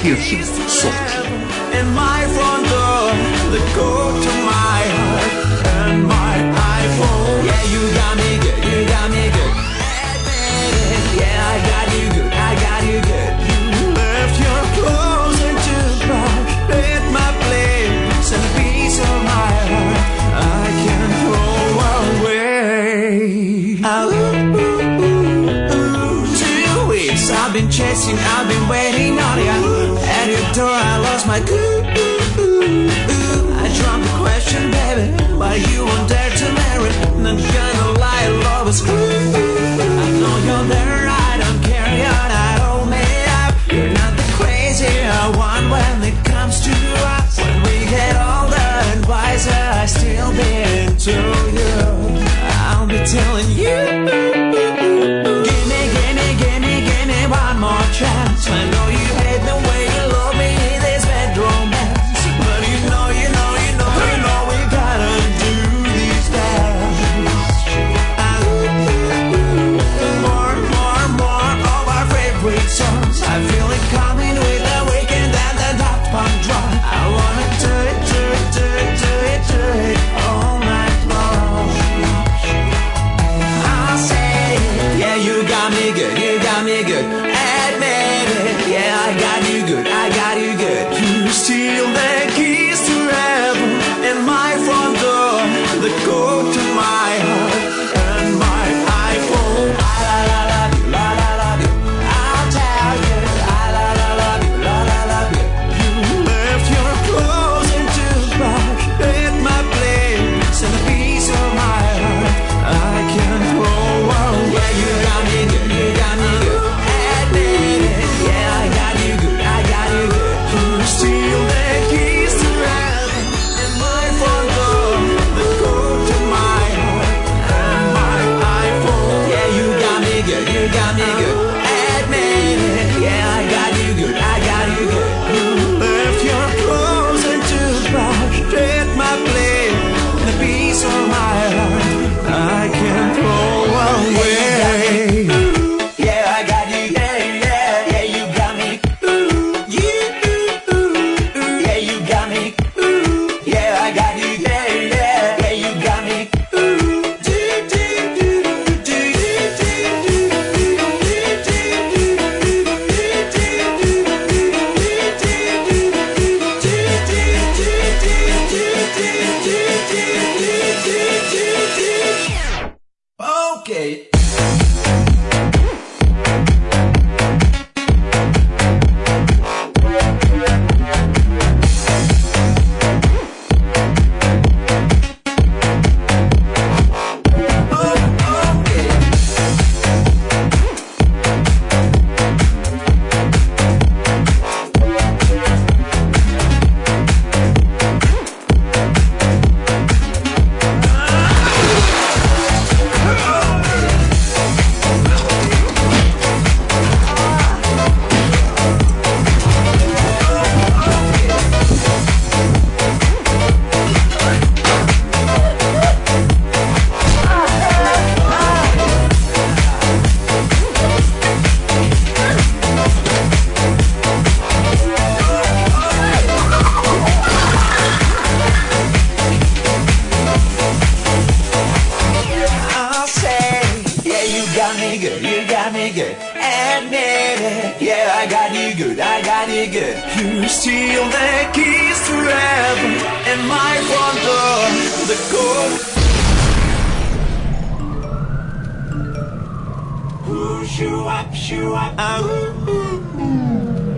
Kirchim, Sochi. In my front door, the code to my heart and my iPhone. Yeah, you got me good, you got me good. Yeah, I got you good, I got you good. You left your clothes into the bar, hit my place and a piece of my heart I can't throw away. 2 weeks I've been chasing, I've been waiting on you. At your door I lost my cool. I dropped the question, baby, why you won't dare to marry. Not gonna lie, love is cruel. I know you're there, I don't care, you're not all made up. You're not the crazy one when it comes to us. When we get older and wiser, I still be into you. I'll be telling you, give me, give me, give me, give me one more chance. I know you hate the way you love me in this bedroom dance, but you know we gotta do these dance. More of our favorite songs. I feel it coming with the weekend and the Daft Punk drum. I wanna do it all night long. I'll say, yeah, you got me good, you got me good. Admit it, yeah, I got you good, I got you good. You steal the keys to heaven in my front door, the code to my heart and my iPhone. I love you, love you. I'll tell you, I love you, love you. You left your clothes into the bar, hit my place and a piece of my heart I can't throw away. Yeah, you got me good, you got me good. Admit it, yeah, I got you good, I got you good. You steal the keys to heaven in my front door, the code to my heart and my iPhone. Yeah, you got me good, you got me good. Admit it, yeah, I got you good, I got you good. You left your clothes into the bar, hit my place and a piece of my heart I can't throw away. Yeah, I got you, yeah, you got me. Yeah, you got me. Yeah, I got you, yeah, you got me. Okay. Admit it, yeah, I got you good, I got you good. You steal the keys to heaven in my front door, the code. Shoo up, shoo up.